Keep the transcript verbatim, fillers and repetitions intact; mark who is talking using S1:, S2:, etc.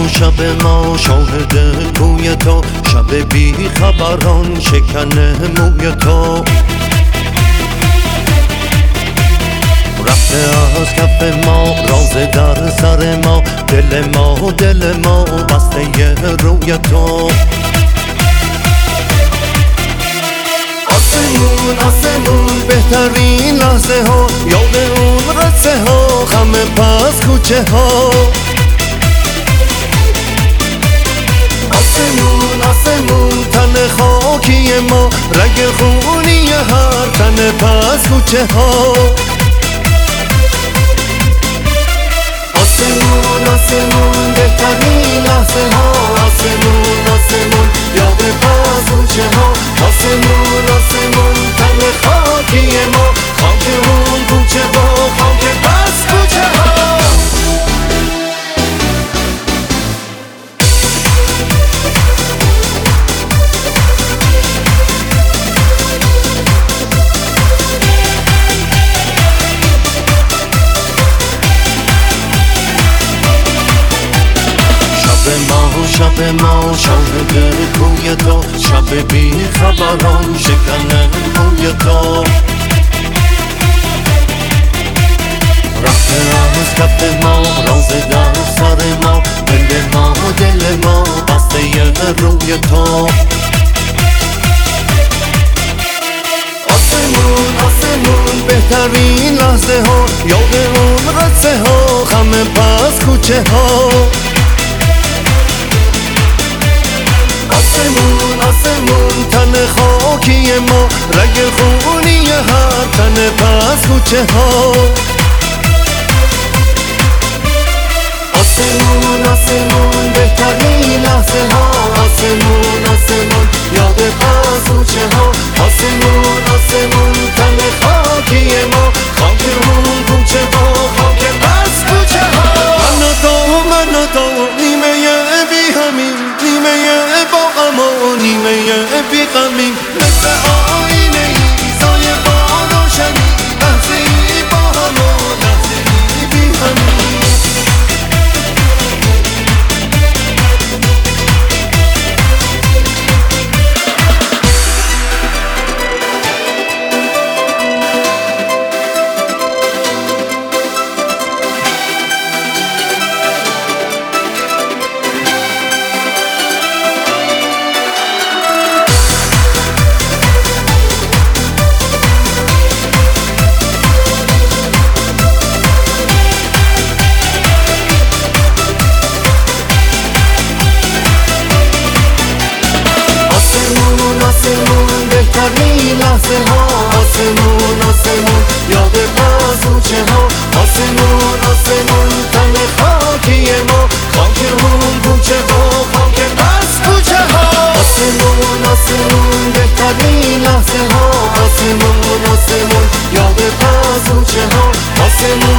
S1: شب ما شاهد کوی تو، شب بی خبران شکن موی تو. رفته از کف ما راز در سر ما، دل ما دل ما بسته روی تو. آسمون آسمون بهترین لحظه ها، یاد اون رسه ها، خم پس کوچه ها. آسمون آسمون تن خاکی ما، رگ خونی هر تن پس کوچه ها. آسمون آسمون بهترین لحظه ها، آسمون آسمون یاد پس کوچه ها. آسمون آسمون تن خاکی ما، خاک اون کوچه ها، خاک پس کوچه ها. شب ما شاهد کوی تو، شب بی خبران شکن موی تو. رفته از کف ما راز در سر ما، دل ما دل ما بسته روی تو. آسمون آسمون بهترین لحظه ها، یاد اون رسه ها، خم پس کوچه ها. آسمون آسمون تن خاکی ما، رگ خونی هر تن پس کوچه ها. آسمون آسمون بهترین لحظه ها، آسمون آسمون یاد پس کوچه ها. آسمون آسمون تن خاکی ما، خاک اون کوچه ها، خاک پس کوچه ها. من و تو من و تو نیمه بی همین، نیمه با غم و نیمه بی غمین، مثل آینه ای سایه با روشنی، لحظه ای با هم و لحظه ای بی همین. آسمون بهترین لحظه ها، آسمون آسمون یاد پس کوچه ها. آسمون آسمون تن خاکی ما، خاک اون کوچه ها، خاک پس کوچه ها. آسمون آسمون بهترین لحظه ها، آسمون آسمون یاد پس کوچه ها. آسمون